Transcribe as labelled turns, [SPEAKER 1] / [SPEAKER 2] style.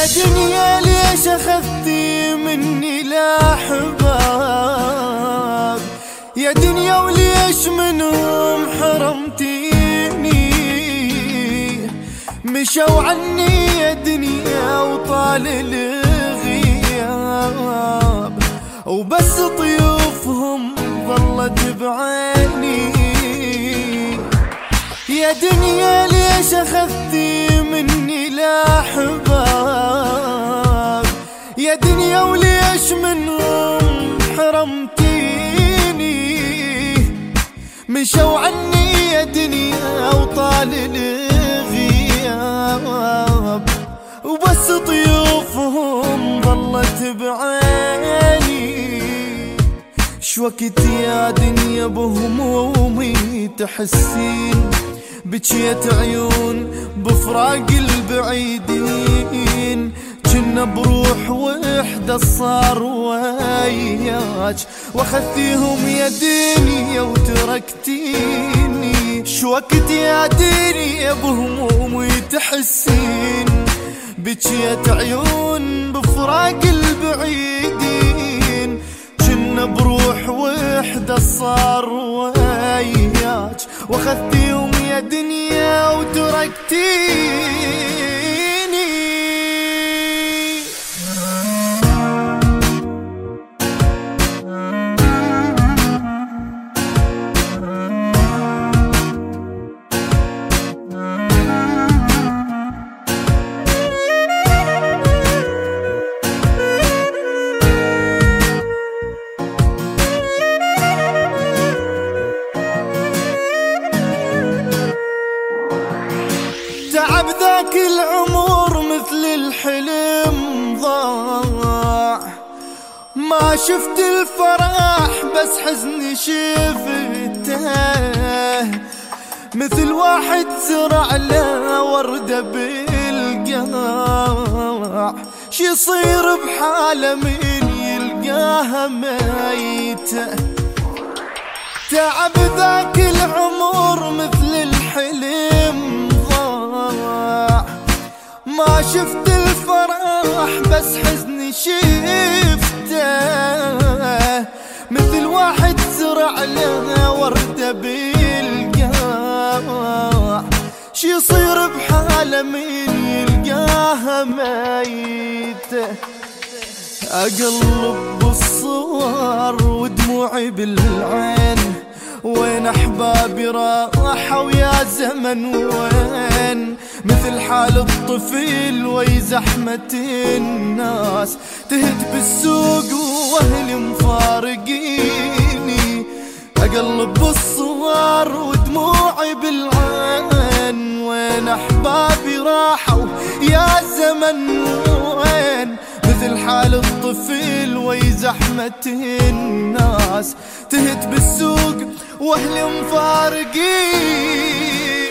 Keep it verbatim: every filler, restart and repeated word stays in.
[SPEAKER 1] يا دنيا ليش أخذتي مني الأحباب، يا دنيا وليش منهم حرمتيني. مشوا عني يا دنيا وطال الغياب، وبس طيوفهم ظلت بعيني. يا دنيا ليش أخذتي مني الأحباب، يا دنيا وليش منهم حرمتيني. مشوا عني يا دنيا وطال الغياب، وبس طيوفهم ظلت بعيني. شوكت يا دنيا بهمومي تحسين، بجيت عيون بفراق البعيدين. كنا بروح وحدة صار وياك، واخذتيهم يا دنيا وتركتيني. شوكت يا دنيا بهمومي تحسين، بجيت عيون بفراق البعيدين. كنا بروح وحدة صار وياك، واخذتيهم يا دنيا وتركتيني. تعب ذاك العمر مثل الحلم ضاع، ما شفت الفرح بس حزني شفته. مثل واحد زرع له وردة بالقاع، شي يصير بحاله من يلقاها ميتة. تعب ذاك العمر مثل الحلم ضاع، ما شفت الفرح بس حزني شفته. مثل واحد زرع له وردة بالقاع، شي يصير بحاله من يلقاها ميتة. أقلب بالصور ودموعي بالعين، وين أحبابي راحوا يا زمن وين. مثل حال الطفل وي زحمة الناس، تهت بالسوق وأهلي مفارقيني. أقلب بالصور ودموعي بالعين، وين أحبابي راحوا يا زمن وين. مثل حال الطفل وي زحمة الناس، تهت بالسوق واهلي مفارقين.